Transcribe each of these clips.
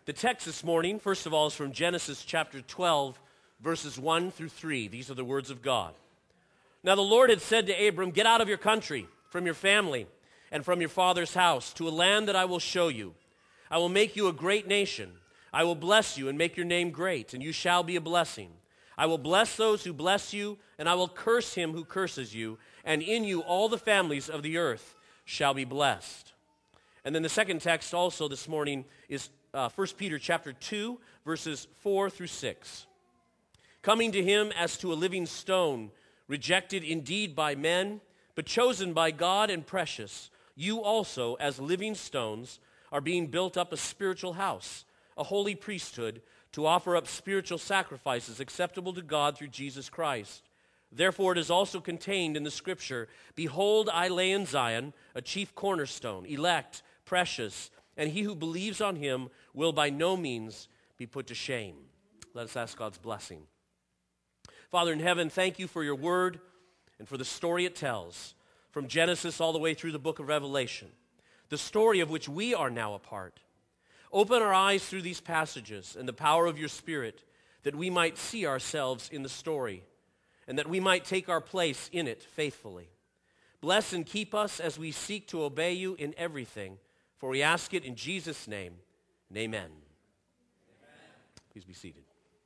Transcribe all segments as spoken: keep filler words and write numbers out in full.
The text this morning, first of all, is from Genesis chapter twelve, verses one through three. These are the words of God. Now the Lord had said to Abram, "Get out of your country, from your family, and from your father's house, to a land that I will show you. I will make you a great nation. I will bless you and make your name great, and you shall be a blessing. I will bless those who bless you, and I will curse him who curses you, and in you all the families of the earth shall be blessed." And then the second text also this morning is uh, First Peter chapter two, verses four through six. "Coming to him as to a living stone, rejected indeed by men, but chosen by God and precious, you also, as living stones, are being built up a spiritual house, a holy priesthood, to offer up spiritual sacrifices acceptable to God through Jesus Christ. Therefore it is also contained in the Scripture, 'Behold, I lay in Zion a chief cornerstone, elect, precious, and he who believes on him will by no means be put to shame.'" Let us ask God's blessing. Father in heaven, thank you for your word and for the story it tells, from Genesis all the way through the book of Revelation, the story of which we are now a part. Open our eyes through these passages and the power of your Spirit, that we might see ourselves in the story, and that we might take our place in it faithfully. Bless and keep us as we seek to obey you in everything, for we ask it in Jesus' name, and amen. Amen. Please be seated.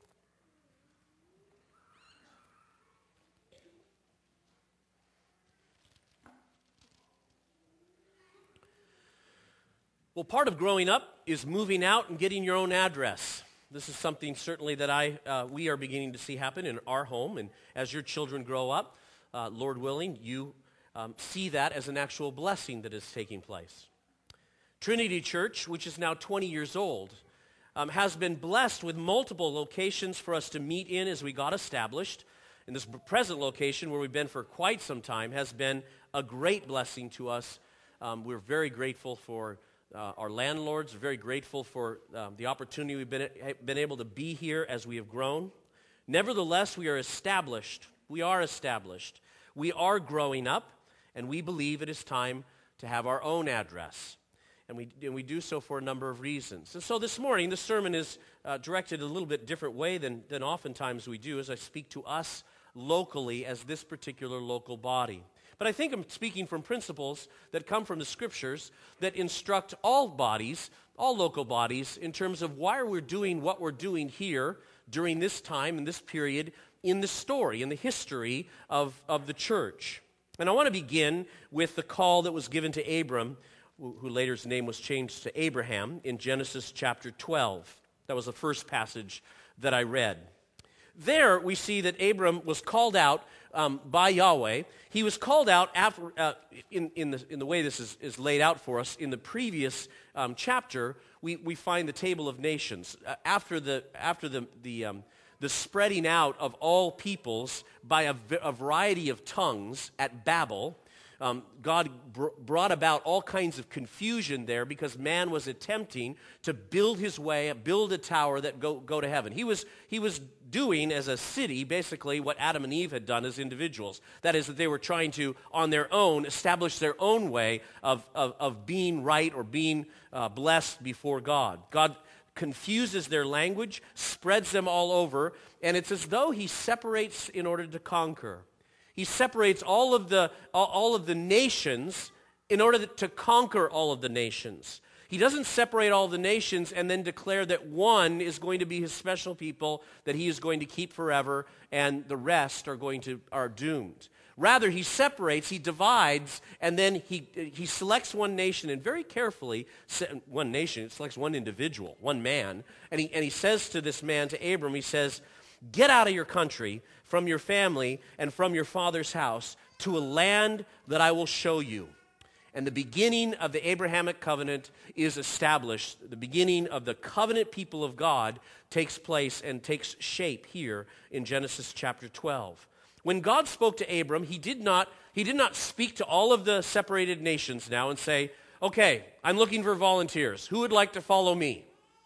Well, part of growing up is moving out and getting your own address. This is something certainly that I uh, we are beginning to see happen in our home, and as your children grow up, uh, Lord willing, you um, see that as an actual blessing that is taking place. Trinity Church, which is now twenty years old, um, has been blessed with multiple locations for us to meet in as we got established. And this present location, where we've been for quite some time, has been a great blessing to us. Um, we're very grateful for Uh, our landlords, are very grateful for um, the opportunity we've been, been able to be here as we have grown. Nevertheless, we are established. We are established. We are growing up, and we believe it is time to have our own address. And we, and we do so for a number of reasons. And so this morning, the sermon is uh, directed a little bit different way than, than oftentimes we do, as I speak to us locally as this particular local body. But I think I'm speaking from principles that come from the Scriptures that instruct all bodies, all local bodies, in terms of why we're doing what we're doing here during this time and this period in the story, in the history of, of the church. And I want to begin with the call that was given to Abram, who, who later his name was changed to Abraham, in Genesis chapter twelve. That was the first passage that I read. There we see that Abram was called out um, by Yahweh. He was called out after, uh, in, in, the, in the way this is, is laid out for us. In the previous um, chapter, we, we find the table of nations. Uh, after the, after the, the, um, the spreading out of all peoples by a, a variety of tongues at Babel, Um, God br- brought about all kinds of confusion there because man was attempting to build his way, build a tower that go, go to heaven. He was, he was doing as a city basically what Adam and Eve had done as individuals. That is, that they were trying to, on their own, establish their own way of, of, of being right or being uh, blessed before God. God confuses their language, spreads them all over, and it's as though he separates in order to conquer. He separates all of the all of the nations in order to conquer all of the nations. He doesn't separate all the nations and then declare that one is going to be his special people that he is going to keep forever and the rest are going to are doomed. Rather, he separates, he divides, and then he he selects one nation and very carefully, one nation, it selects one individual, one man, and he and he says to this man, to Abram, he says, "Get out of your country, from your family, and from your father's house, to a land that I will show you." And the beginning of the Abrahamic covenant is established. The beginning of the covenant people of God takes place and takes shape here in Genesis chapter twelve. When God spoke to Abram, he did not, he did not speak to all of the separated nations now and say, "Okay, I'm looking for volunteers. Who would like to follow me?"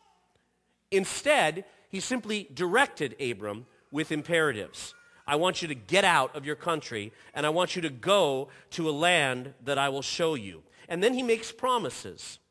Instead, he simply directed Abram with imperatives. I want you to get out of your country, and I want you to go to a land that I will show you. And then he makes promises.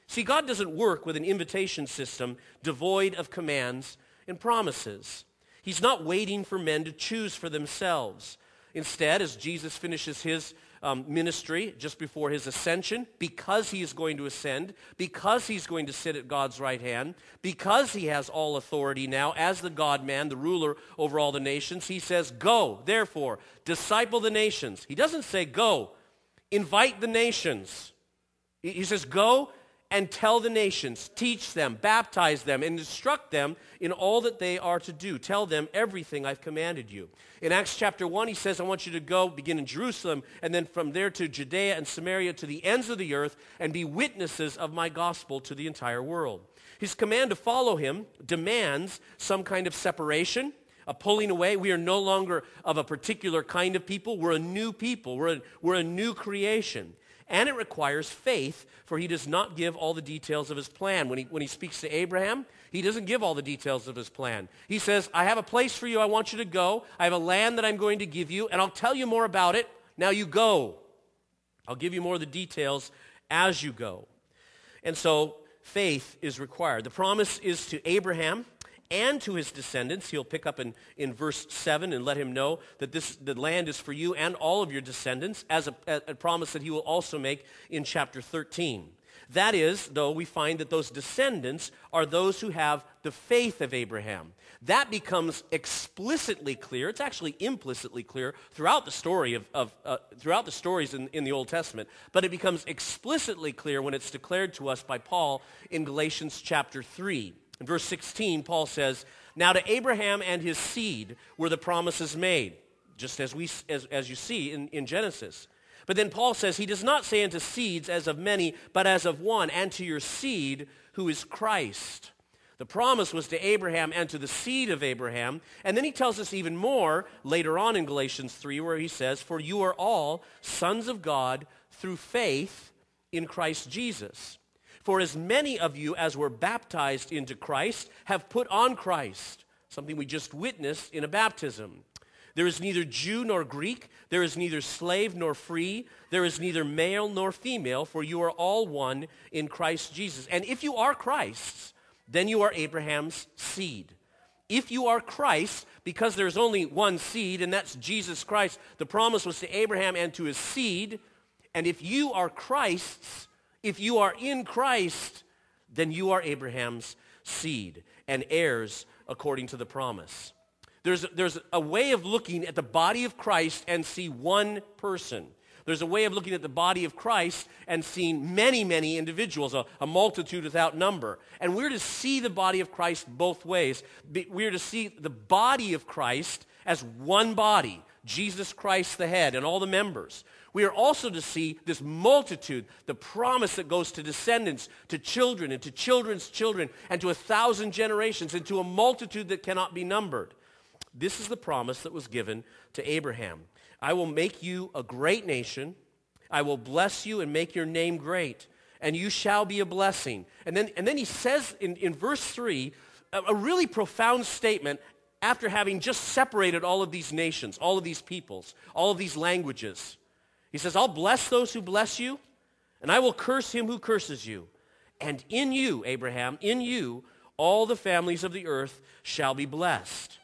See, God doesn't work with an invitation system devoid of commands and promises. He's not waiting for men to choose for themselves. Instead, as Jesus finishes his um, ministry just before his ascension, because he is going to ascend, because he's going to sit at God's right hand, because he has all authority now as the God-man, the ruler over all the nations, he says, go, therefore, disciple the nations. He doesn't say, go, invite the nations. He says, go and tell the nations, teach them, baptize them, and instruct them in all that they are to do. Tell them everything I've commanded you. In Acts chapter one, he says, I want you to go, begin in Jerusalem, and then from there to Judea and Samaria to the ends of the earth, and be witnesses of my gospel to the entire world. His command to follow him demands some kind of separation, a pulling away. We are no longer of a particular kind of people. We're a new people. We're a, we're a new creation. And it requires faith, for he does not give all the details of his plan. When he, when he speaks to Abraham, he doesn't give all the details of his plan. He says, I have a place for you. I want you to go. I have a land that I'm going to give you, and I'll tell you more about it. Now you go. I'll give you more of the details as you go. And so faith is required. The promise is to Abraham and to his descendants. He'll pick up in, in verse seven and let him know that this the land is for you and all of your descendants, as a, a promise that he will also make in chapter thirteen. That is, though, we find that those descendants are those who have the faith of Abraham. That becomes explicitly clear. It's actually implicitly clear throughout the story of, of uh, throughout the stories in, in the Old Testament, but it becomes explicitly clear when it's declared to us by Paul in Galatians chapter three. In verse sixteen, Paul says, now to Abraham and his seed were the promises made, just as we as, as you see in, in Genesis. But then Paul says, he does not say unto seeds as of many, but as of one, and to your seed who is Christ. The promise was to Abraham and to the seed of Abraham. And then he tells us even more later on in Galatians three, where he says, for you are all sons of God through faith in Christ Jesus. For as many of you as were baptized into Christ have put on Christ, something we just witnessed in a baptism. There is neither Jew nor Greek, there is neither slave nor free, there is neither male nor female, for you are all one in Christ Jesus. And if you are Christ's, then you are Abraham's seed. If you are Christ, because there's only one seed, and that's Jesus Christ, the promise was to Abraham and to his seed, and if you are Christ's, if you are in Christ, then you are Abraham's seed and heirs according to the promise. There's, there's a way of looking at the body of Christ and see one person. There's a way of looking at the body of Christ and seeing many, many individuals, a, a multitude without number. And we're to see the body of Christ both ways. We're to see the body of Christ as one body, Jesus Christ the head and all the members. We are also to see this multitude, the promise that goes to descendants, to children, and to children's children, and to a thousand generations, and to a multitude that cannot be numbered. This is the promise that was given to Abraham. I will make you a great nation. I will bless you and make your name great, and you shall be a blessing. And then, and then he says in, in verse three, a, a really profound statement after having just separated all of these nations, all of these peoples, all of these languages. He says, I'll bless those who bless you, and I will curse him who curses you. And in you, Abraham, in you, all the families of the earth shall be blessed.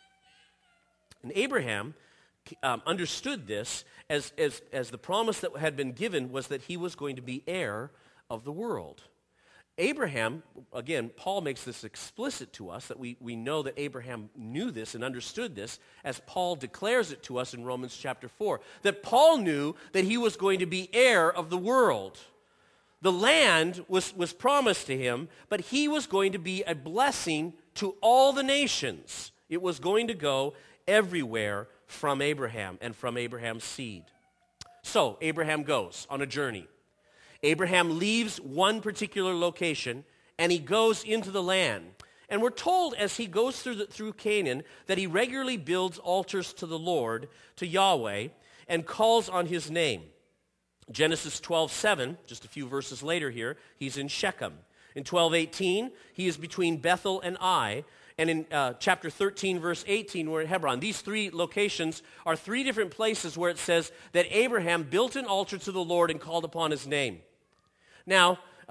And Abraham um, understood this as, as, as the promise that had been given was that he was going to be heir of the world. Abraham, again, Paul makes this explicit to us, that we, we know that Abraham knew this and understood this, as Paul declares it to us in Romans chapter four, that Paul knew that he was going to be heir of the world. The land was, was promised to him, but he was going to be a blessing to all the nations. It was going to go everywhere from Abraham and from Abraham's seed. So Abraham goes on a journey. Abraham leaves one particular location and he goes into the land. And we're told as he goes through, the, through Canaan that he regularly builds altars to the Lord, to Yahweh, and calls on his name. Genesis twelve seven, just a few verses later here, he's in Shechem. In twelve eighteen, he is between Bethel and Ai. And in uh, chapter thirteen, verse eighteen, we're at Hebron. These three locations are three different places where it says that Abraham built an altar to the Lord and called upon his name. Now,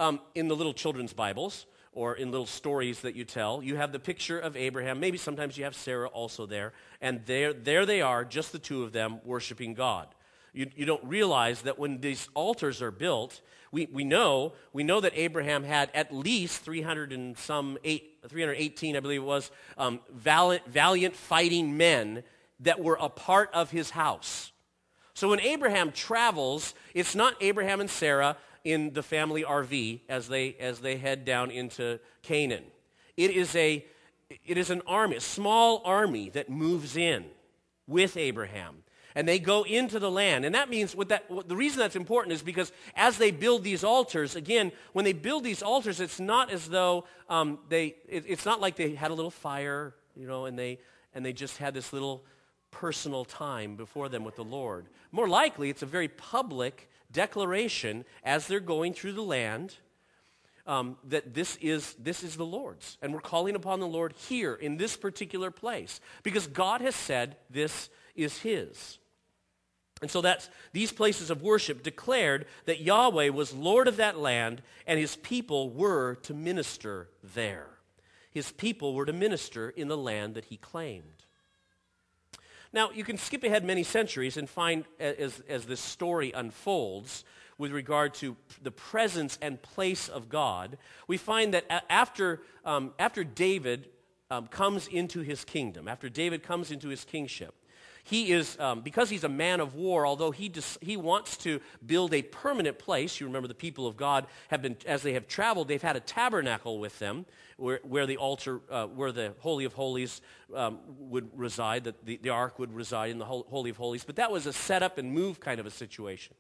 um, in the little children's Bibles or in little stories that you tell, you have the picture of Abraham. Maybe sometimes you have Sarah also there. And there, there they are, just the two of them worshiping God. You, you don't realize that when these altars are built, we, we know we know that Abraham had at least three hundred and some eight, three hundred eighteen, I believe it was, um, valiant, valiant fighting men that were a part of his house. So when Abraham travels, it's not Abraham and Sarah in the family R V as they as they head down into Canaan. It is a it is an army, a small army that moves in with Abraham. And they go into the land. And that means, what that, what, the reason that's important is because as they build these altars, again, when they build these altars, it's not as though um, they, it, it's not like they had a little fire, you know, and they, and they just had this little personal time before them with the Lord. More likely, it's a very public declaration as they're going through the land um, that this is, this is the Lord's. And we're calling upon the Lord here in this particular place because God has said this is his. And so that's these places of worship declared that Yahweh was Lord of that land and his people were to minister there. His people were to minister in the land that he claimed. Now, you can skip ahead many centuries and find as, as this story unfolds with regard to the presence and place of God, we find that after, um, after David um, comes into his kingdom, after David comes into his kingship, he is, um, because he's a man of war, although he dis- he wants to build a permanent place. You remember the people of God have been, as they have traveled, they've had a tabernacle with them where, where the altar, uh, where the Holy of Holies um, would reside, that the, the ark would reside in the Holy of Holies. But that was a set up and move kind of a situation.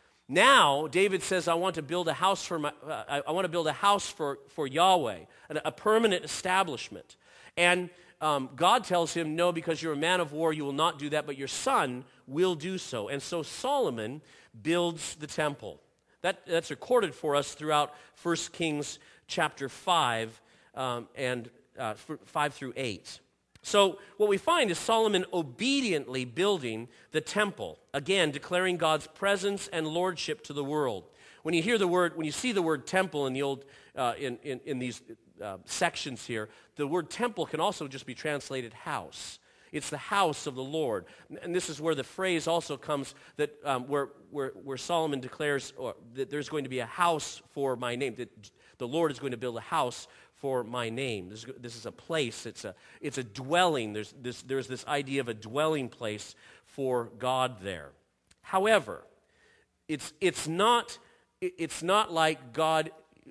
Now, David says, I want to build a house for my, uh, I, I want to build a house for, for Yahweh, a, a permanent establishment. And Um, God tells him, no, because you're a man of war, you will not do that, but your son will do so. And so Solomon builds the temple. That, that's recorded for us throughout First Kings chapter five, um, and uh, five through eight. So what we find is Solomon obediently building the temple, again, declaring God's presence and lordship to the world. When you hear the word, when you see the word temple in the old, uh, in, in, in these uh, sections here, the word temple can also just be translated house. It's the house of the Lord. And this is where the phrase also comes that um, where, where, where Solomon declares or, that there's going to be a house for my name, that the Lord is going to build a house for my name. This is, this is a place, it's a, it's a dwelling. There's this, there's this idea of a dwelling place for God there. However, it's, it's, not, it's not like God,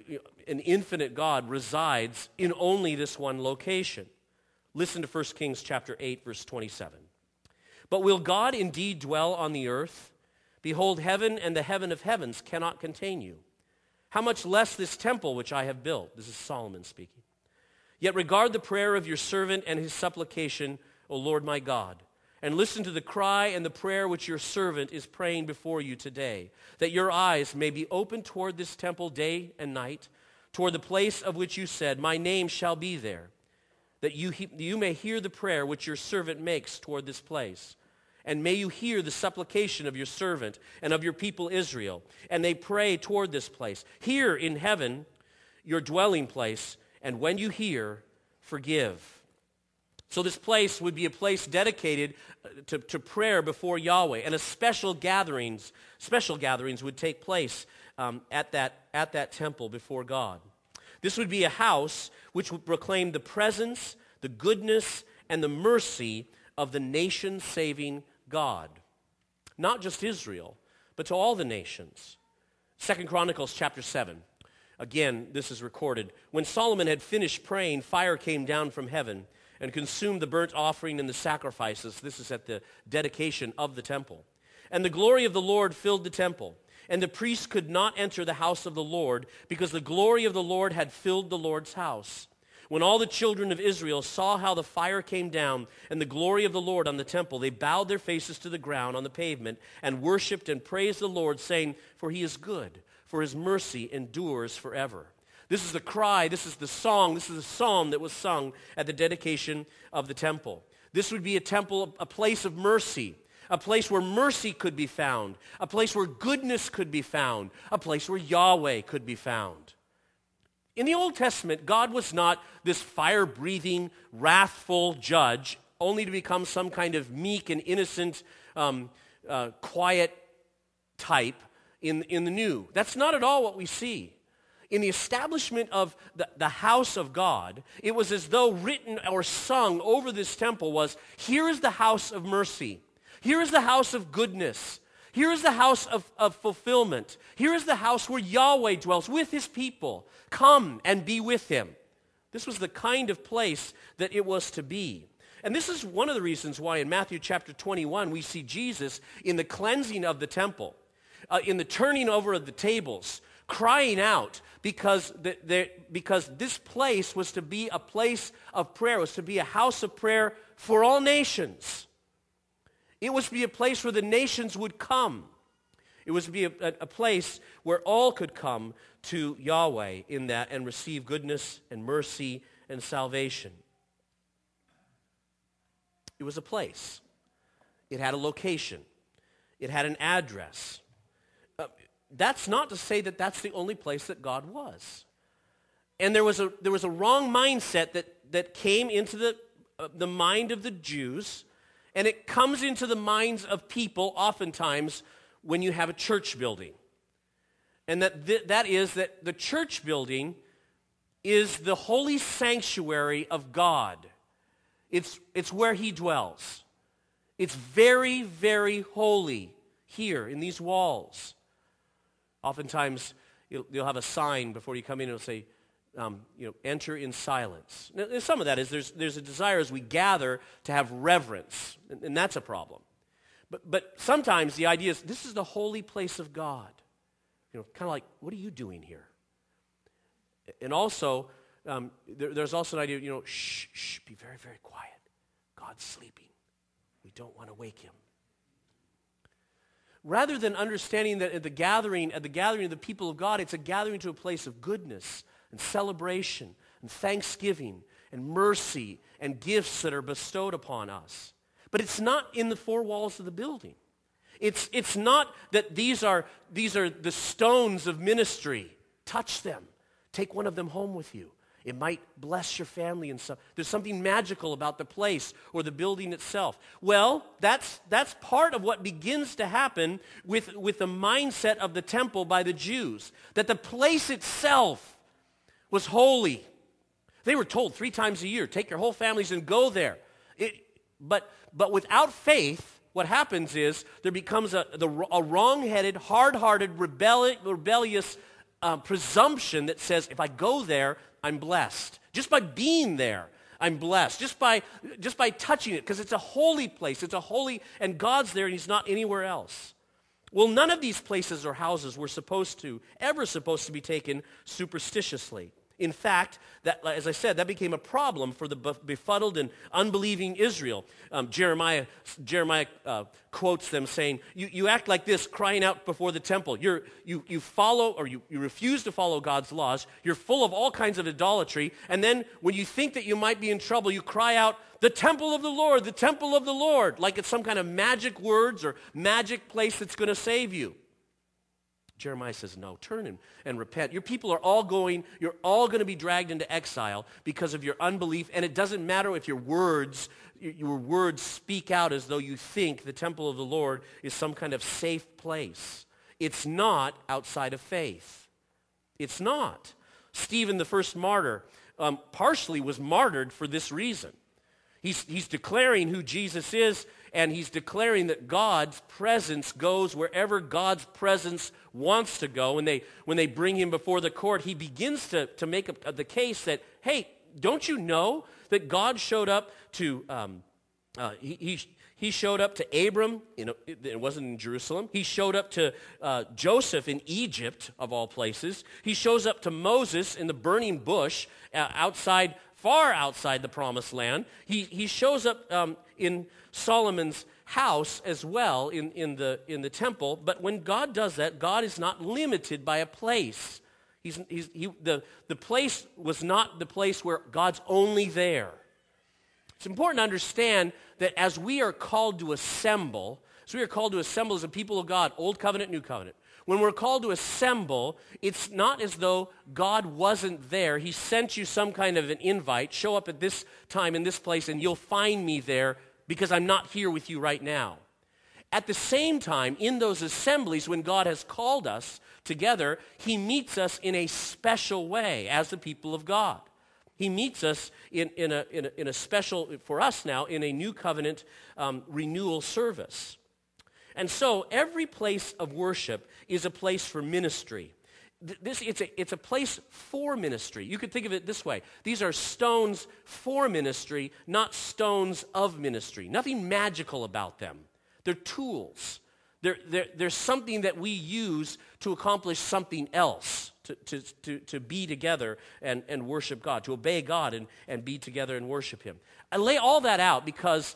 an infinite God, resides in only this one location. Listen to First Kings chapter eight, verse twenty-seven. But will God indeed dwell on the earth? Behold, heaven and the heaven of heavens cannot contain you. How much less this temple which I have built? This is Solomon speaking. Yet regard the prayer of your servant and his supplication, O Lord my God, and listen to the cry and the prayer which your servant is praying before you today, that your eyes may be open toward this temple day and night, toward the place of which you said, my name shall be there, that you, he, you may hear the prayer which your servant makes toward this place. And may you hear the supplication of your servant and of your people Israel, and they pray toward this place. Here in heaven, your dwelling place, and when you hear, forgive. So this place would be a place dedicated to, to prayer before Yahweh, and a special gatherings, special gatherings would take place um, at that at that temple before God. This would be a house which would proclaim the presence, the goodness, and the mercy of the nation-saving God. Not just Israel, but to all the nations. Second Chronicles chapter seven. Again, this is recorded. When Solomon had finished praying, fire came down from heaven and consumed the burnt offering and the sacrifices. This is at the dedication of the temple. And the glory of the Lord filled the temple. And the priests could not enter the house of the Lord because the glory of the Lord had filled the Lord's house. When all the children of Israel saw how the fire came down and the glory of the Lord on the temple, they bowed their faces to the ground on the pavement and worshiped and praised the Lord, saying, for he is good, for his mercy endures forever. This is the cry, this is the song, this is the psalm that was sung at the dedication of the temple. This would be a temple, a place of mercy, a place where mercy could be found, a place where goodness could be found, a place where Yahweh could be found. In the Old Testament, God was not this fire-breathing, wrathful judge, only to become some kind of meek and innocent, um, uh, quiet type in, in the New. That's not at all what we see. In the establishment of the, the house of God, it was as though written or sung over this temple was, here is the house of mercy. Here is the house of goodness. Here is the house of, of fulfillment. Here is the house where Yahweh dwells with his people. Come and be with him. This was the kind of place that it was to be. And this is one of the reasons why in Matthew chapter twenty-one we see Jesus in the cleansing of the temple, uh, in the turning over of the tables, crying out because, the, the, because this place was to be a place of prayer, was to be a house of prayer for all nations. It was to be a place where the nations would come. It was to be a, a, a place where all could come to Yahweh in that and receive goodness and mercy and salvation. It was a place. It had a location. It had an address. Uh, that's not to say that that's the only place that God was. And there was a there was a wrong mindset that, that came into the uh, the mind of the Jews. And it comes into the minds of people oftentimes when you have a church building. And that th- that is that the church building is the holy sanctuary of God. It's, it's where he dwells. It's very, very holy here in these walls. Oftentimes you'll, you'll have a sign before you come in and it'll say, Um, you know, enter in silence. Now, some of that is there's there's a desire as we gather to have reverence, and, and that's a problem. But but sometimes the idea is this is the holy place of God. You know, kind of like, what are you doing here? And also, um, there, there's also an idea, you know, shh, shh, be very, very quiet. God's sleeping. We don't want to wake him. Rather than understanding that at the gathering, at the gathering of the people of God, it's a gathering to a place of goodness and celebration and thanksgiving and mercy and gifts that are bestowed upon us. But it's not in the four walls of the building. It's, it's not that these are, these are the stones of ministry. Touch them. Take one of them home with you. It might bless your family and stuff. There's something magical about the place or the building itself. Well, that's, that's part of what begins to happen with, with the mindset of the temple by the Jews. That the place itself was holy. They were told three times a year, take your whole families and go there. It, but, but without faith, what happens is there becomes a, the, a wrong-headed, hard-hearted, rebelli- rebellious uh, presumption that says, if I go there, I'm blessed. Just by being there, I'm blessed. Just by, just by touching it, because it's a holy place. It's a holy, and God's there and he's not anywhere else. Well, none of these places or houses were supposed to, ever supposed to be taken superstitiously. In fact, that, as I said, that became a problem for the befuddled and unbelieving Israel. Um, Jeremiah, Jeremiah uh, quotes them saying, you, you act like this, crying out before the temple. You're, you, you follow, or you, you refuse to follow God's laws. You're full of all kinds of idolatry. And then when you think that you might be in trouble, you cry out, the temple of the Lord, the temple of the Lord, like it's some kind of magic words or magic place that's going to save you. Jeremiah says, no, turn and, and repent. Your people are all going, you're all going to be dragged into exile because of your unbelief, and it doesn't matter if your words, your words speak out as though you think the temple of the Lord is some kind of safe place. It's not outside of faith. It's not. Stephen, the first martyr, um, partially was martyred for this reason. He's, he's declaring who Jesus is, and he's declaring that God's presence goes wherever God's presence wants to go. When they, when they bring him before the court, he begins to, to make a, the case that, hey, don't you know that God showed up to, um, uh, he, he, he showed up to Abram, you know, it, it wasn't in Jerusalem. He showed up to uh, Joseph in Egypt, of all places. He shows up to Moses in the burning bush uh, outside far outside the promised land. He, he shows up um, in Solomon's house as well in, in, the, in the temple. But when God does that, God is not limited by a place. He's, he's, he, the, the place was not the place where God's only there. It's important to understand that as we are called to assemble, as we are called to assemble as a people of God, Old Covenant, New Covenant, When we're called to assemble, it's not as though God wasn't there. He sent you some kind of an invite. Show up at this time in this place and you'll find me there because I'm not here with you right now. At the same time, in those assemblies, when God has called us together, he meets us in a special way as the people of God. He meets us in, in, a, in, a, in a special, for us now, in a new covenant um, renewal service. And so every place of worship is a place for ministry. This, it's, a, it's a place for ministry. You could think of it this way. These are stones for ministry, not stones of ministry. Nothing magical about them. They're tools. They're, they're, they're something that we use to accomplish something else, to, to, to, to be together and, and worship God, to obey God and, and be together and worship him. I lay all that out because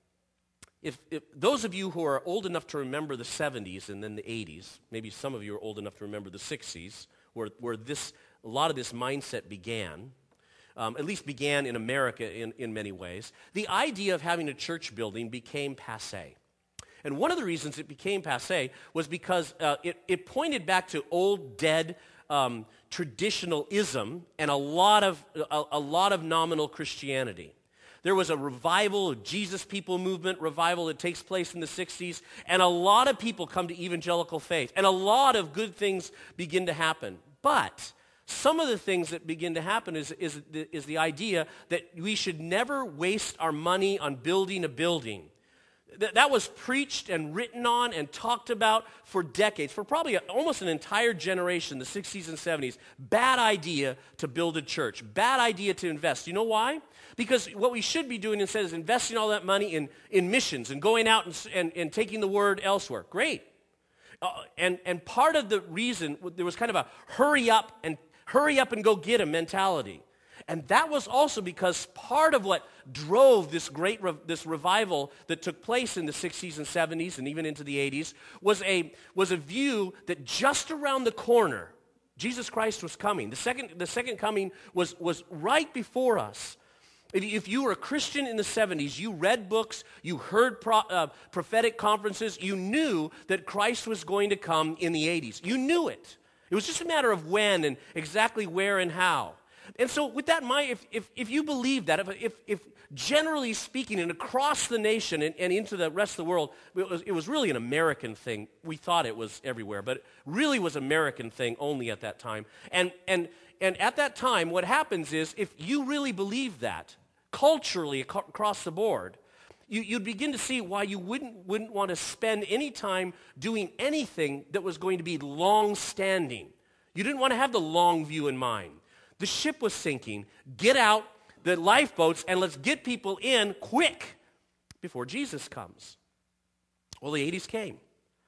If, if those of you who are old enough to remember the seventies and then the eighties, maybe some of you are old enough to remember the sixties, where, where this, a lot of this mindset began, um, at least began in America in, in many ways, the idea of having a church building became passé. And one of the reasons it became passé was because uh, it, it pointed back to old, dead, um, traditionalism and a lot of a, a lot of nominal Christianity. There was a revival, a Jesus People movement revival that takes place in the sixties, and a lot of people come to evangelical faith, and a lot of good things begin to happen. But some of the things that begin to happen is, is, is the idea that we should never waste our money on building a building. Th- that was preached and written on and talked about for decades, for probably a, almost an entire generation, the sixties and seventies. Bad idea to build a church. Bad idea to invest. You know why? Because what we should be doing instead is investing all that money in, in missions and going out and, and, and taking the word elsewhere. Great. Uh, and, and part of the reason, there was kind of a hurry up and hurry up and go get 'em mentality. And that was also because part of what drove this great re- this revival that took place in the sixties and seventies and even into the eighties was a, was a view that just around the corner, Jesus Christ was coming. The second, the second coming was, was right before us. If you were a Christian in the seventies, you read books, you heard pro, uh, prophetic conferences, you knew that Christ was going to come in the eighties. You knew it. It was just a matter of when and exactly where and how. And so with that in mind, if, if, if you believe that, if, if, if generally speaking and across the nation and, and into the rest of the world, it was, it was really an American thing. We thought it was everywhere, but it really was an American thing only at that time. And, and, and at that time, what happens is if you really believe that, culturally ac- across the board, you, you'd begin to see why you wouldn't, wouldn't want to spend any time doing anything that was going to be long-standing. You didn't want to have the long view in mind. The ship was sinking. Get out the lifeboats and let's get people in quick before Jesus comes. Well, the eighties came.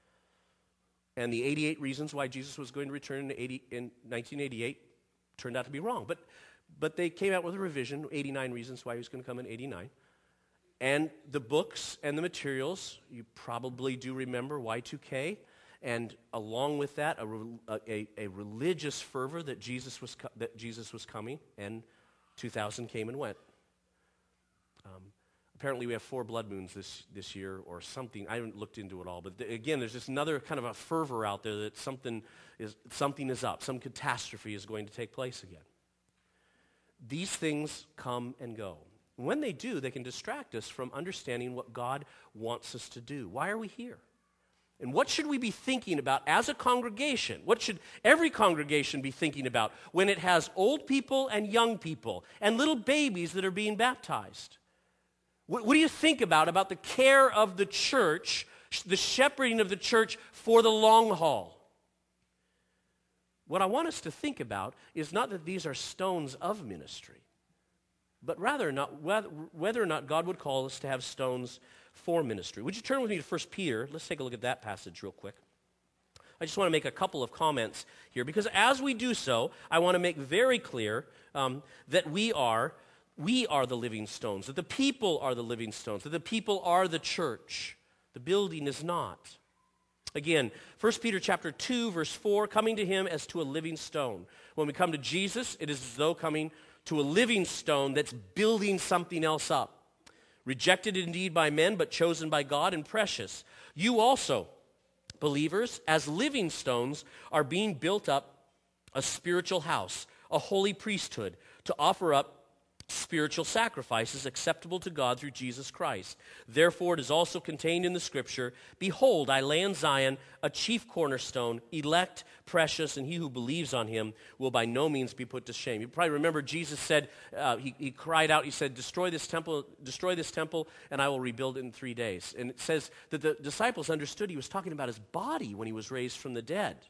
And the eighty-eight reasons why Jesus was going to return in, eighty, in nineteen eighty-eight turned out to be wrong. But, but they came out with a revision, eighty-nine reasons why he was going to come in eighty-nine. And the books and the materials, you probably do remember Y two K. And along with that, a, a, a religious fervor that Jesus was co- that Jesus was coming, and two thousand came and went. Um, apparently, we have four blood moons this, this year, or something. I haven't looked into it all, but th- again, there's just another kind of a fervor out there that something is something is up, some catastrophe is going to take place again. These things come and go. When they do, they can distract us from understanding what God wants us to do. Why are we here? And what should we be thinking about as a congregation? What should every congregation be thinking about when it has old people and young people and little babies that are being baptized? What, what do you think about, about the care of the church, the shepherding of the church for the long haul? What I want us to think about is not that these are stones of ministry, but rather not whether, whether or not God would call us to have stones for ministry. Would you turn with me to First Peter? Let's take a look at that passage real quick. I just want to make a couple of comments here, because as we do so, I want to make very clear um, that we are, we are the living stones, that the people are the living stones, that the people are the church. The building is not. Again, First Peter chapter two, verse four, coming to him as to a living stone. When we come to Jesus, it is as though coming to a living stone that's building something else up. Rejected indeed by men, but chosen by God and precious. You also, believers, as living stones, are being built up a spiritual house, a holy priesthood, to offer up spiritual sacrifices acceptable to God through Jesus Christ. Therefore, it is also contained in the Scripture, "Behold, I lay in Zion a chief cornerstone, elect, precious, and he who believes on him will by no means be put to shame." You probably remember Jesus said, uh, he, he cried out, he said, destroy this temple, destroy this temple, and I will rebuild it in three days. And it says that the disciples understood he was talking about his body when he was raised from the dead.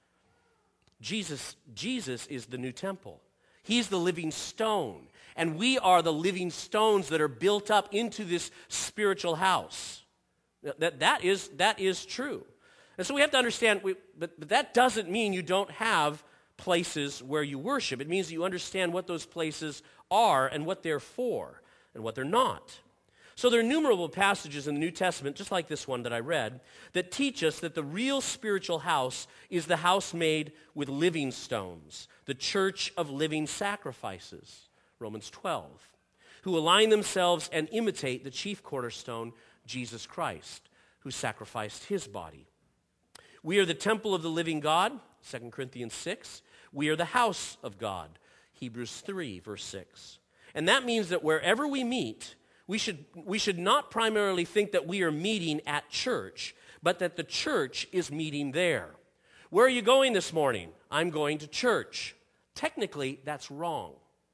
Jesus, Jesus is the new temple. He's the living stone. And we are the living stones that are built up into this spiritual house. That, that, is, that is true. And so we have to understand, we, but, but that doesn't mean you don't have places where you worship. It means that you understand what those places are and what they're for and what they're not. So there are innumerable passages in the New Testament, just like this one that I read, that teach us that the real spiritual house is the house made with living stones, the church of living sacrifices, Romans twelve, who align themselves and imitate the chief cornerstone, Jesus Christ, who sacrificed his body. We are the temple of the living God, Second Corinthians six. We are the house of God, Hebrews three, verse six. And that means that wherever we meet, We should, we should not primarily think that we are meeting at church, but that the church is meeting there. Where are you going this morning? I'm going to church. Technically, that's wrong.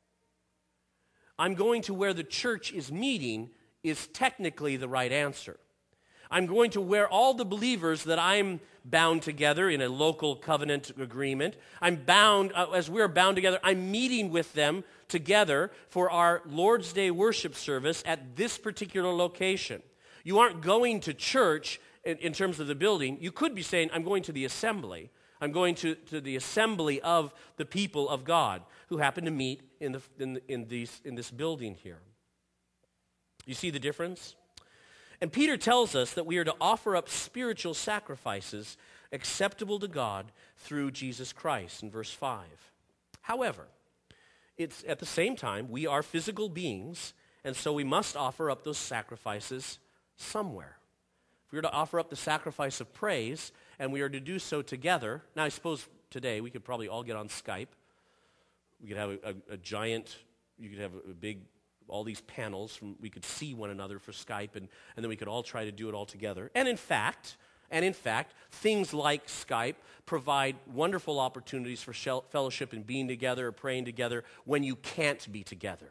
I'm going to where the church is meeting is technically the right answer. I'm going to where all the believers that I'm bound together in a local covenant agreement, I'm bound, uh, as we're bound together, I'm meeting with them together for our Lord's Day worship service at this particular location. You aren't going to church in, in terms of the building. You could be saying, I'm going to the assembly. I'm going to, to the assembly of the people of God who happen to meet in, the, in, in, these, in this building here. You see the difference? And Peter tells us that we are to offer up spiritual sacrifices acceptable to God through Jesus Christ in verse five. However, it's at the same time, we are physical beings, and so we must offer up those sacrifices somewhere. If we are to offer up the sacrifice of praise, and we are to do so together, now I suppose today we could probably all get on Skype. We could have a, a, a giant, you could have a, a big, all these panels, from, we could see one another for Skype, and, and then we could all try to do it all together. And in fact, and in fact, things like Skype provide wonderful opportunities for shel- fellowship and being together or praying together when you can't be together.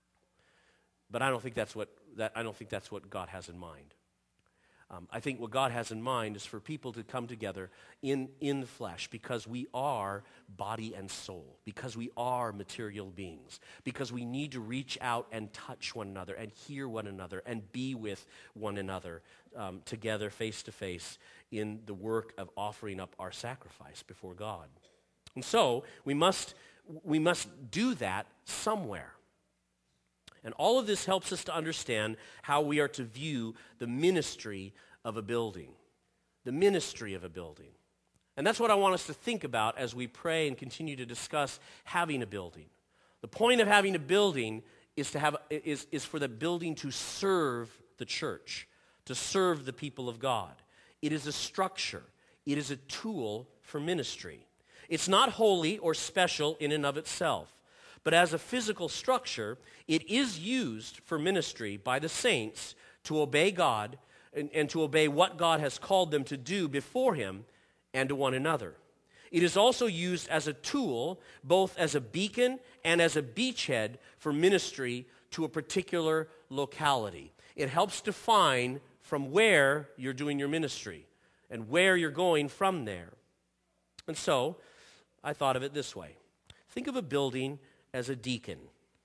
But I don't think that's what that I don't think that's what God has in mind. Um, I think what God has in mind is for people to come together in, in the flesh because we are body and soul, because we are material beings, because we need to reach out and touch one another and hear one another and be with one another um, together face to face in the work of offering up our sacrifice before God. And so we must, we must do that somewhere. And all of this helps us to understand how we are to view the ministry of a building. The ministry of a building. And that's what I want us to think about as we pray and continue to discuss having a building. The point of having a building is to have is, is for the building to serve the church, to serve the people of God. It is a structure. It is a tool for ministry. It's not holy or special in and of itself. But as a physical structure, it is used for ministry by the saints to obey God and, and to obey what God has called them to do before him and to one another. It is also used as a tool, both as a beacon and as a beachhead for ministry to a particular locality. It helps define from where you're doing your ministry and where you're going from there. And so, I thought of it this way. Think of a building as a deacon.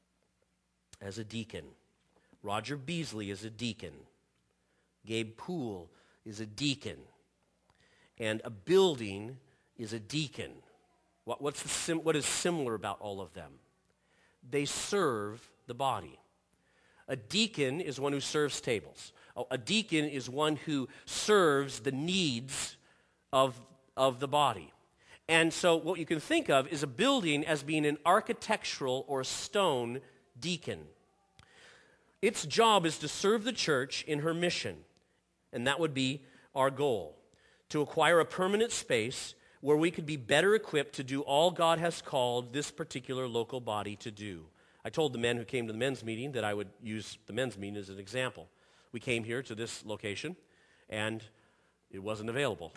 As a deacon. Roger Beasley is a deacon. Gabe Poole is a deacon. And a building is a deacon. What, what's the sim, what is similar about all of them? They serve the body. A deacon is one who serves tables. A deacon is one who serves the needs of, of the body. And so what you can think of is a building as being an architectural or stone deacon. Its job is to serve the church in her mission, and that would be our goal. to acquire a permanent space where we could be better equipped to do all God has called this particular local body to do. I told the men who came to the men's meeting that I would use the men's meeting as an example. We came here to this location, and it wasn't available.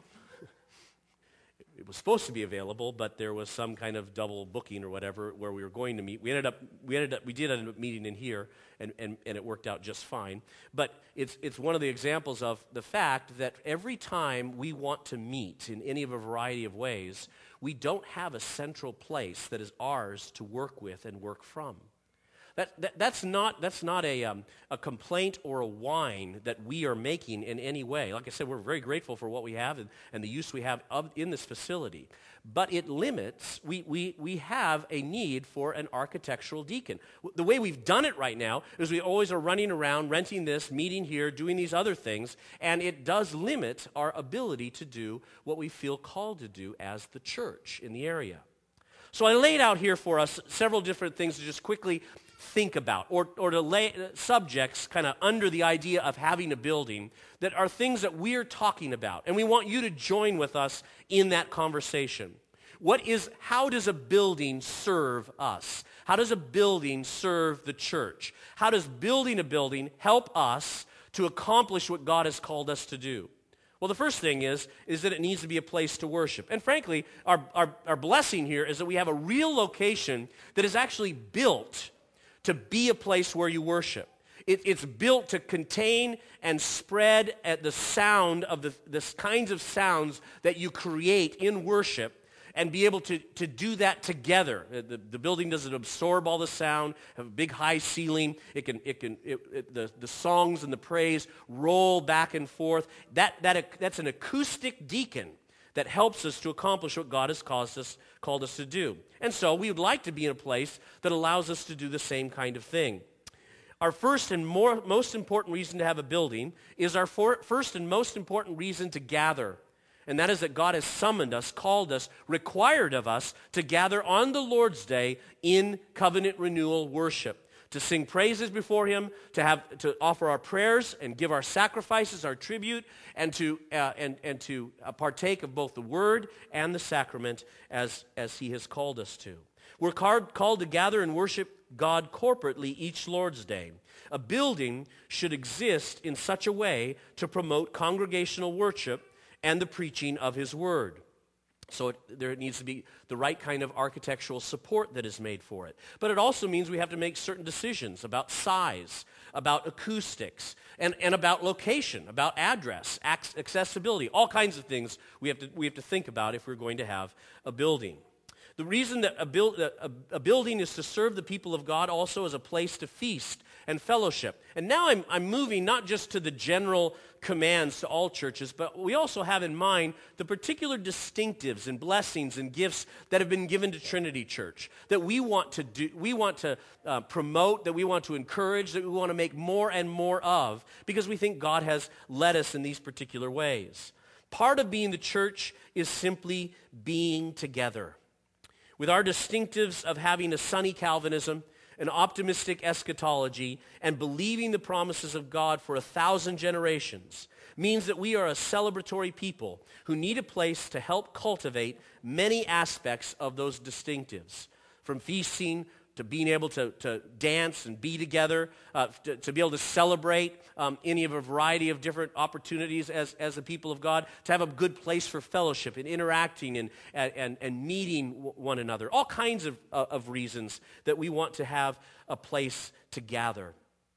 It was supposed to be available, but there was some kind of double booking or whatever where we were going to meet. We ended up, we ended up, we did end up meeting in here, and, and, and it worked out just fine. But it's it's one of the examples of the fact that every time we want to meet in any of a variety of ways, we don't have a central place that is ours to work with and work from. That, that, that's not, that's not a, um, a complaint or a whine that we are making in any way. Like I said, we're very grateful for what we have and, and the use we have of, in this facility. But it limits, we, we, we have a need for an architectural deacon. The way we've done it right now is we always are running around, renting this, meeting here, doing these other things, and it does limit our ability to do what we feel called to do as the church in the area. So I laid out here for us several different things to just quickly think about, or, or to lay subjects kind of under the idea of having a building that are things that we're talking about. And we want you to join with us in that conversation. What is, how does a building serve us? How does a building serve the church? How does building a building help us to accomplish what God has called us to do? Well, the first thing is, is that it needs to be a place to worship. And frankly, our, our, our blessing here is that we have a real location that is actually built to be a place where you worship. It, it's built to contain and spread at the sound of the, the kinds of sounds that you create in worship and be able to, to do that together. The, the building doesn't absorb all the sound, have a big high ceiling. It can, it can, it, it, the, the songs and the praise roll back and forth. That, that, that's an acoustic deacon that helps us to accomplish what God has caused us, called us to do. And so we would like to be in a place that allows us to do the same kind of thing. Our first and more, most important reason to have a building is our for, first and most important reason to gather. And that is that God has summoned us, called us, required of us to gather on the Lord's Day in covenant renewal worship. To sing praises before Him, to have to offer our prayers and give our sacrifices, our tribute, and to uh, and and to uh, partake of both the Word and the sacrament as as He has called us to. We're called called to gather and worship God corporately each Lord's Day. A building should exist in such a way to promote congregational worship and the preaching of His Word. So it, there needs to be the right kind of architectural support that is made for it. But it also means we have to make certain decisions about size, about acoustics, and, and about location, about address, accessibility, all kinds of things we have to, we have to think about if we're going to have a building. The reason that a, build, a, a building is to serve the people of God also as a place to feast and fellowship. And now I'm, I'm moving not just to the general commands to all churches, but we also have in mind the particular distinctives and blessings and gifts that have been given to Trinity Church that we want to do, we want to uh, promote, that we want to encourage, that we want to make more and more of, because we think God has led us in these particular ways. Part of being the church is simply being together. With our distinctives of having a sunny Calvinism, an optimistic eschatology, and believing the promises of God for a thousand generations means that we are a celebratory people who need a place to help cultivate many aspects of those distinctives, from feasting to being able to, to dance and be together, uh, to, to be able to celebrate um, any of a variety of different opportunities as, as the people of God, to have a good place for fellowship and interacting and, and, and meeting one another. All kinds of, uh, of reasons that we want to have a place to gather.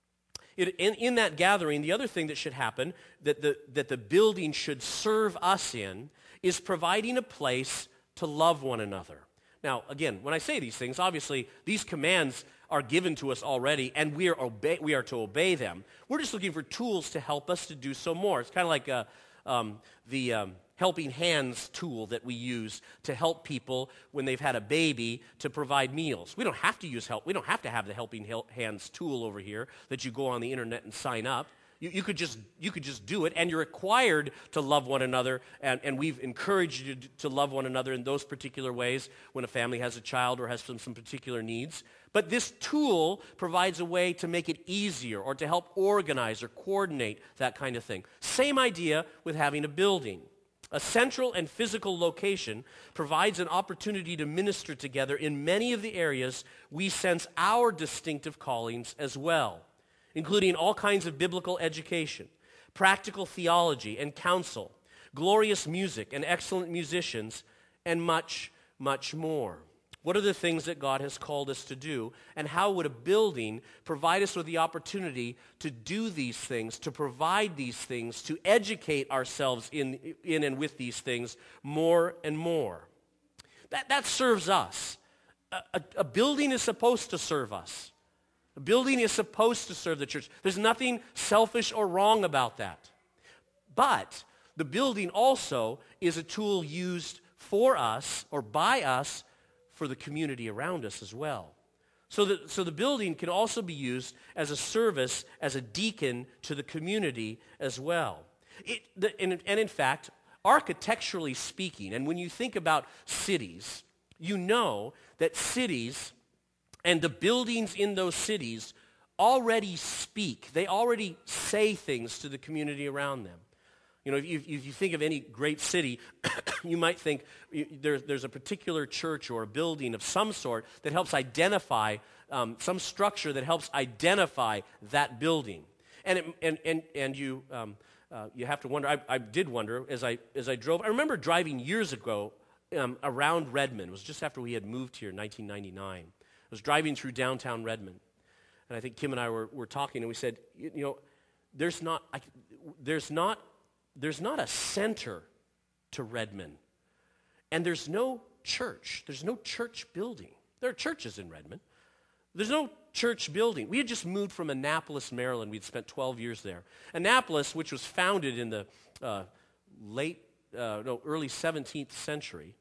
It, in, in that gathering, the other thing that should happen, that the, that the building should serve us in, is providing a place to love one another. Now, again, when I say these things, obviously these commands are given to us already, and we are obey, we are to obey them. We're just looking for tools to help us to do so more. It's kind of like uh, um, the um, helping hands tool that we use to help people when they've had a baby to provide meals. We don't have to use help. We don't have to have the helping hands tool over here that you go on the internet and sign up. You, you could just you could just do it, and you're required to love one another, and, and we've encouraged you to, to love one another in those particular ways when a family has a child or has some, some particular needs. But this tool provides a way to make it easier or to help organize or coordinate that kind of thing. Same idea with having a building. A central and physical location provides an opportunity to minister together in many of the areas we sense our distinctive callings as well, including all kinds of biblical education, practical theology and counsel, glorious music and excellent musicians, and much, much more. What are the things that God has called us to do, and how would a building provide us with the opportunity to do these things, to provide these things, to educate ourselves in, in and with these things more and more? That, that serves us. A, a, a building is supposed to serve us. A building is supposed to serve the church. There's nothing selfish or wrong about that. But the building also is a tool used for us or by us for the community around us as well. So the, so the building can also be used as a service, as a deacon to the community as well. It, the, and, and in fact, architecturally speaking, and when you think about cities, you know that cities and the buildings in those cities already speak. They already say things to the community around them. You know, if you, if you think of any great city, you might think there, there's a particular church or a building of some sort that helps identify, um, some structure that helps identify that building. And it, and, and, and you um, uh, you have to wonder, I, I did wonder as I, as I drove, I remember driving years ago um, around Redmond. It was just after we had moved here in nineteen ninety-nine. I was driving through downtown Redmond, and I think Kim and I were, were talking, and we said, you, you know, there's not, I, there's not, There's not a center to Redmond, and there's no church. There's no church building. There are churches in Redmond. There's no church building. We had just moved from Annapolis, Maryland. We'd spent twelve years there. Annapolis, which was founded in the uh, late, uh, no, early seventeenth century,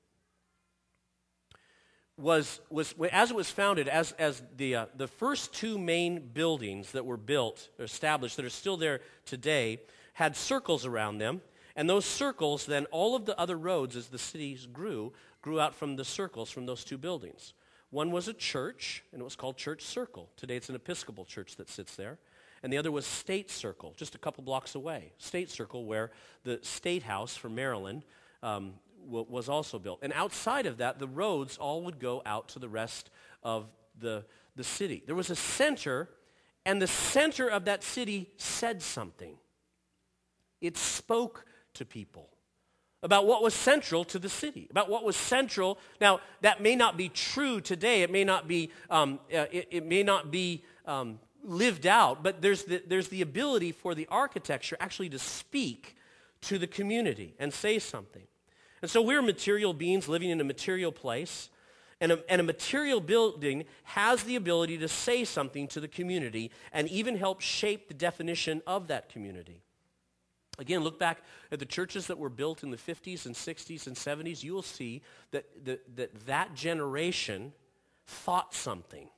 was was as it was founded, as as the uh, the first two main buildings that were built, or established, that are still there today, had circles around them, and those circles, then all of the other roads as the cities grew, grew out from the circles from those two buildings. One was a church, and it was called Church Circle. Today it's an Episcopal church that sits there. And the other was State Circle, just a couple blocks away. State Circle, where the State House for Maryland um, w- was also built. And outside of that, the roads all would go out to the rest of the, the city. There was a center, and the center of that city said something. It spoke to people about what was central to the city, about what was central. Now, that may not be true today. It may not be, um, uh, it, it may not be um, lived out, but there's the, there's the ability for the architecture actually to speak to the community and say something. And so we're material beings living in a material place, and a, and a material building has the ability to say something to the community and even help shape the definition of that community. Again, look back at the churches that were built in the fifties and sixties and seventies. You will see that that, that, that generation thought something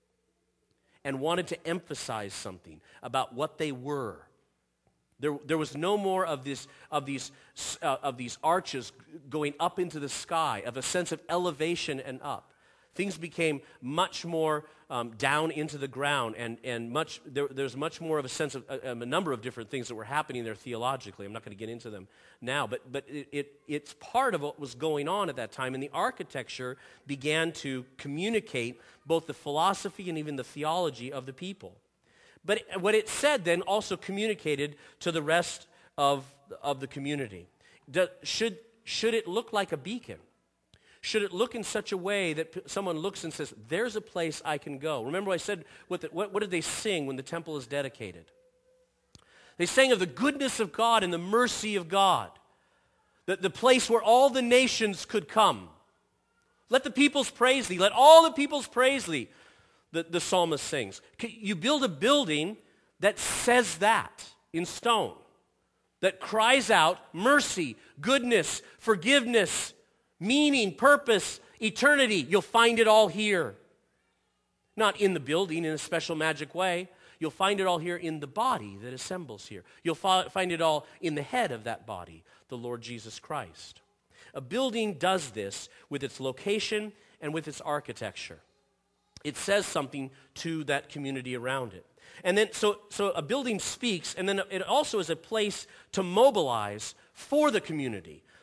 and wanted to emphasize something about what they were. There, there was no more of this of these uh, of these arches going up into the sky, of a sense of elevation and up. Things became much more um, down into the ground, and and much there, there's much more of a sense of a, a number of different things that were happening there theologically. I'm not going to get into them now, but but it, it it's part of what was going on at that time, and the architecture began to communicate both the philosophy and even the theology of the people. But it, what it said then also communicated to the rest of of the community. Do, should should it look like a beacon? Should it look in such a way that p- someone looks and says, there's a place I can go? Remember I said, what, the, what, what did they sing when the temple is dedicated? They sang of the goodness of God and the mercy of God, the, the place where all the nations could come. Let the peoples praise thee. Let all the peoples praise thee, the, the psalmist sings. You build a building that says that in stone, that cries out mercy, goodness, forgiveness, meaning, purpose, eternity. You'll find it all here. Not in the building in a special magic way. You'll find it all here in the body that assembles here. You'll fi- find it all in the head of that body, the Lord Jesus Christ. A building does this with its location and with its architecture. It says something to that community around it. And then, so, so a building speaks, and then it also is a place to mobilize for the community,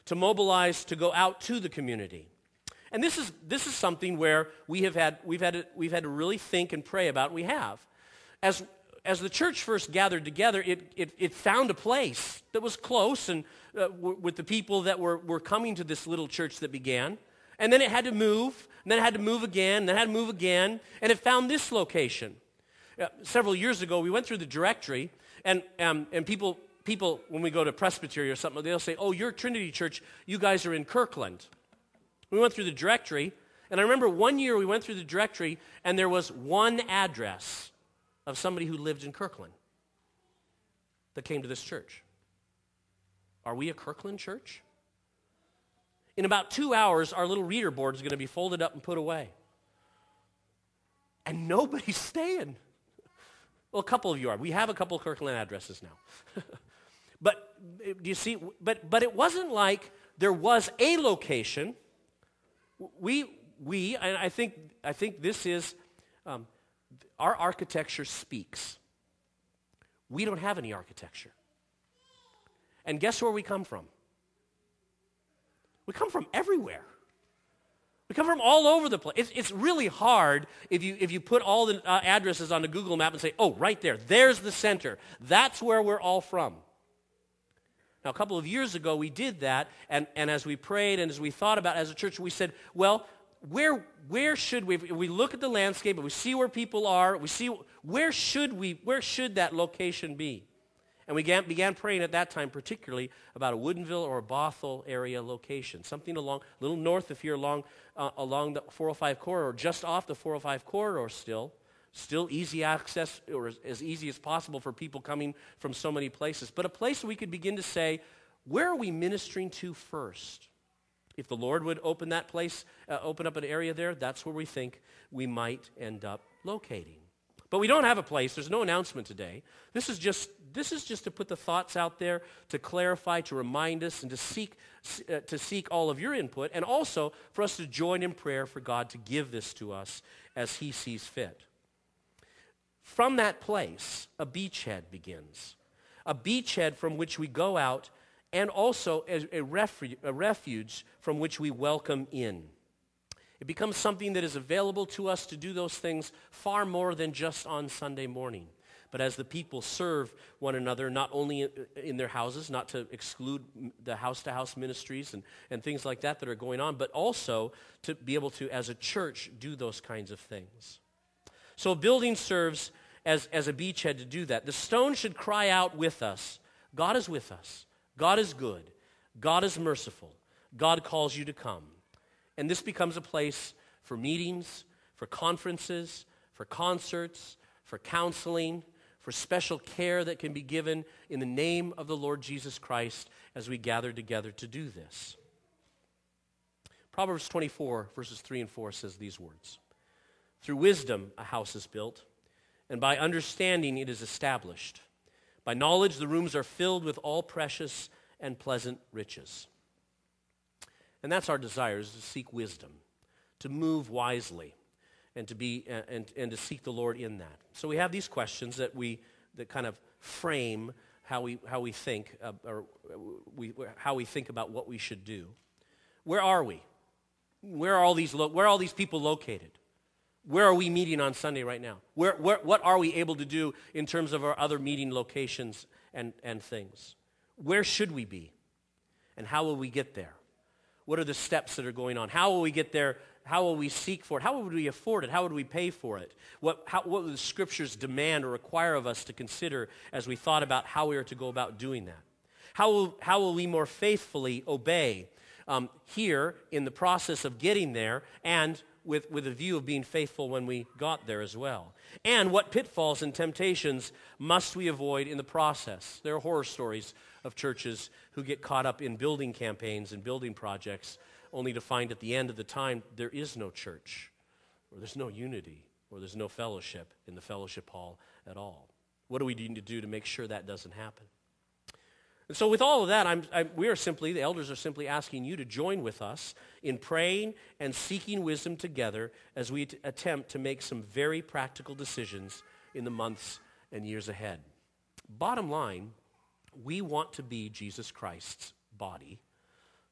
to mobilize to go out to the community. And this is this is something where we have had we've had to, we've had to really think and pray about. We have, as as the church first gathered together, it it, it found a place that was close and uh, w- with the people that were were coming to this little church that began, and then it had to move, and then it had to move again, and then it had to move again, and it found this location. Uh, several years ago, we went through the directory, and um, and people people when we go to Presbytery or something, they'll say, "Oh, you're Trinity Church. You guys are in Kirkland." We went through the directory, and I remember one year we went through the directory, and there was one address of somebody who lived in Kirkland that came to this church. Are we a Kirkland church? In about two hours, our little reader board is going to be folded up and put away. And nobody's staying. Well, a couple of you are. We have a couple of Kirkland addresses now. But do you see? But but it wasn't like there was a location. We, we, and I think, I think this is, um, our architecture speaks. We don't have any architecture. And guess where we come from? We come from everywhere. We come from all over the place. It's, it's really hard if you, if you put all the uh, addresses on the Google map and say, oh, right there, there's the center. That's where we're all from. Now, a couple of years ago, we did that, and, and as we prayed and as we thought about it as a church, we said, well, where where should we, if we look at the landscape, and we see where people are, we see, where should we, where should that location be? And we began, began praying at that time, particularly about a Woodinville or a Bothell area location, something along, a little north if you're along, uh, along the four oh five corridor, just off the four oh five corridor still. Still easy access, or as, as easy as possible for people coming from so many places. But a place where we could begin to say, where are we ministering to first? If the Lord would open that place, uh, open up an area there, that's where we think we might end up locating. But we don't have a place. There's no announcement today. This is just this is just to put the thoughts out there, to clarify, to remind us, and to seek uh, to seek all of your input, and also for us to join in prayer for God to give this to us as He sees fit. From that place, a beachhead begins. A beachhead from which we go out, and also a, a, refu- a refuge from which we welcome in. It becomes something that is available to us to do those things far more than just on Sunday morning. But as the people serve one another, not only in their houses, not to exclude the house-to-house ministries and, and things like that that are going on, but also to be able to, as a church, do those kinds of things. So a building serves as, as a beachhead to do that. The stone should cry out with us, God is with us. God is good. God is merciful. God calls you to come. And this becomes a place for meetings, for conferences, for concerts, for counseling, for special care that can be given in the name of the Lord Jesus Christ as we gather together to do this. Proverbs twenty-four, verses three and four says these words. Through wisdom a house is built, and by understanding it is established. By knowledge the rooms are filled with all precious and pleasant riches. And that's our desire, is to seek wisdom, to move wisely, and to be uh, and, and to seek the Lord in that. So we have these questions that we that kind of frame how we how we think uh, or we how we think about what we should do. Where are we? Where are all these lo- where are all these people located? Where are we meeting on Sunday right now? Where, where, what are we able to do in terms of our other meeting locations and, and things? Where should we be? And how will we get there? What are the steps that are going on? How will we get there? How will we seek for it? How would we afford it? How would we pay for it? What, how, what would the Scriptures demand or require of us to consider as we thought about how we are to go about doing that? How will, how will we more faithfully obey um, here in the process of getting there, and With, with a view of being faithful when we got there as well? And what pitfalls and temptations must we avoid in the process? There are horror stories of churches who get caught up in building campaigns and building projects only to find at the end of the time there is no church, or there's no unity, or there's no fellowship in the fellowship hall at all. What do we need to do to make sure that doesn't happen? And so with all of that, I'm, I, we are simply, the elders are simply asking you to join with us in praying and seeking wisdom together as we t- attempt to make some very practical decisions in the months and years ahead. Bottom line, we want to be Jesus Christ's body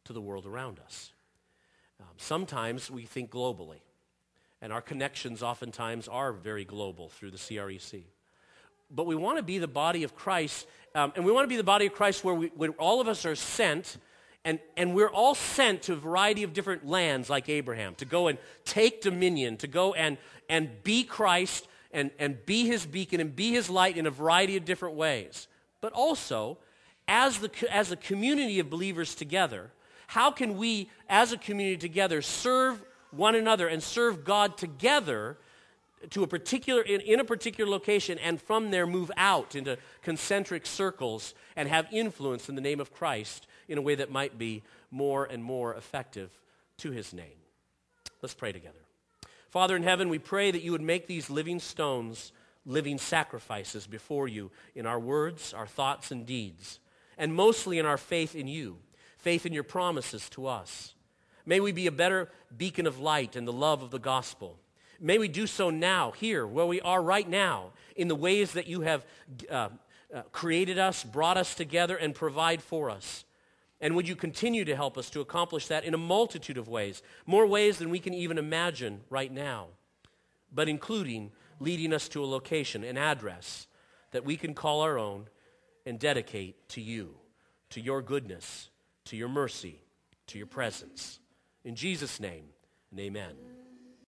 to the world around us. Um, sometimes we think globally, and our connections oftentimes are very global through the C R E C. But we want to be the body of Christ, um, and we want to be the body of Christ where, we, where all of us are sent, and, and we're all sent to a variety of different lands like Abraham, to go and take dominion, to go and, and be Christ and, and be his beacon and be his light in a variety of different ways. But also, as, the, as a community of believers together, how can we, as a community together, serve one another and serve God together to a particular in, in a particular location, and from there move out into concentric circles and have influence in the name of Christ in a way that might be more and more effective to his name. Let's pray together. Father in heaven, we pray that you would make these living stones living sacrifices before you in our words, our thoughts, and deeds, and mostly in our faith in you, faith in your promises to us. May we be a better beacon of light in the love of the gospel. May we do so now, here, where we are right now, in the ways that you have uh, uh, created us, brought us together, and provide for us. And would you continue to help us to accomplish that in a multitude of ways, more ways than we can even imagine right now, but including leading us to a location, an address that we can call our own and dedicate to you, to your goodness, to your mercy, to your presence. In Jesus' name, and amen.